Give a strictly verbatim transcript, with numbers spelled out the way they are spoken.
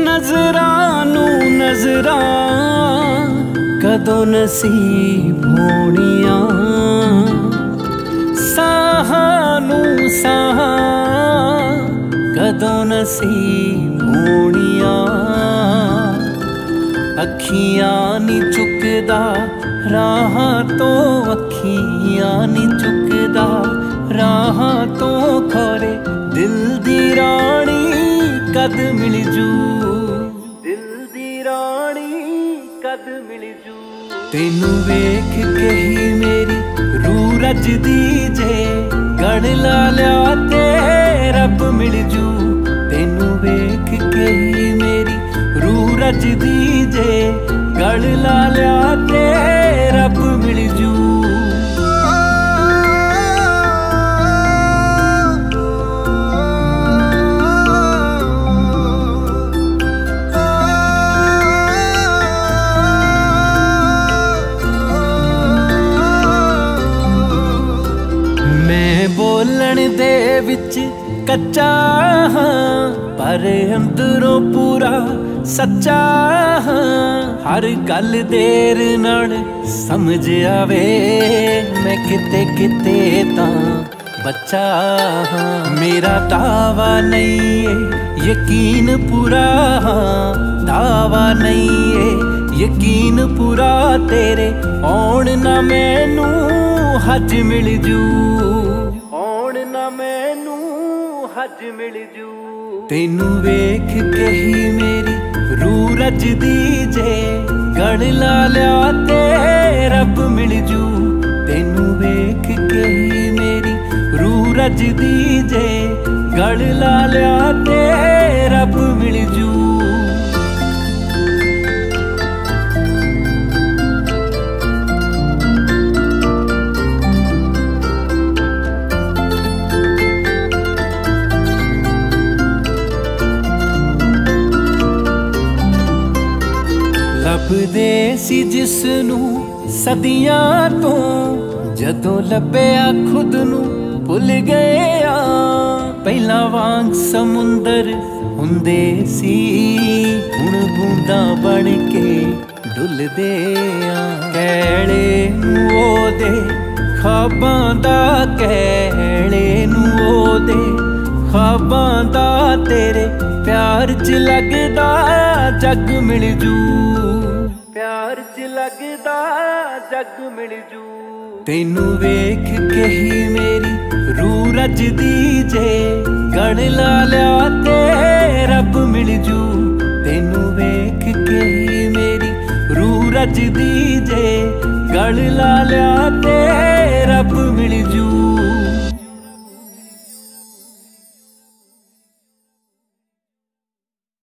नजरां नूं नजरां कदों नसीब होणियां, साहां नूं साहां कदों नसीब होणियां। अखियां नी चुकदा राहां तो, अखियां नी चुकदा राहां तो, खोरे दिल दी रानी कद मिल जू, दिल दी रानी कद मिल जू। तेनू वेख के ही मेरी रूह रजदी जे, गढ़ ला लिया ते रब मिल जू। तेनू वेख के ही मेरी रूह रजदी जे, गढ़ ला लिया ते रब मिल जू। बोलन दे विच कच्चा हाँ, पर अंदरों पूरा सच्चा हाँ। हर गल देर नाल समझ आवे, मैं किते किते तां बच्चा हाँ। मेरा दावा नहीं है यकीन पूरा हाँ, दावा नहीं है यकीन पूरा। तेरे आउण ना मैनू हज मिल जू, मैनू हज मिल जू। तेनू वेख के ही मेरी रूह रजदी जे, गढ़ ला लिया ते रब मिल जू। तेनू वेख के ही मेरी रूह रजदी जे, गढ़ ला लिया ते रब मिल जू। लभदे सी जिसनू सदियां तो, जदों लभया खुद नू भुल गए आ। पहला वांग समुंदर हुंदे सी, हुण बूंदां बन के डुलदे आ। कैले नू ओदे ख्वाबां दा, कैले नू ओदे ख्वाबां दा, तेरे प्यार च लगदा जग मिल जू, प्यार च लगदा जग मिल जू। तेनू वेख के ही मेरी रूह रजदी जे, गढ़ ला लिया ते रब मिल जू। तेनू वेख के ही मेरी रूह रजदी जे, गढ़ ला लिया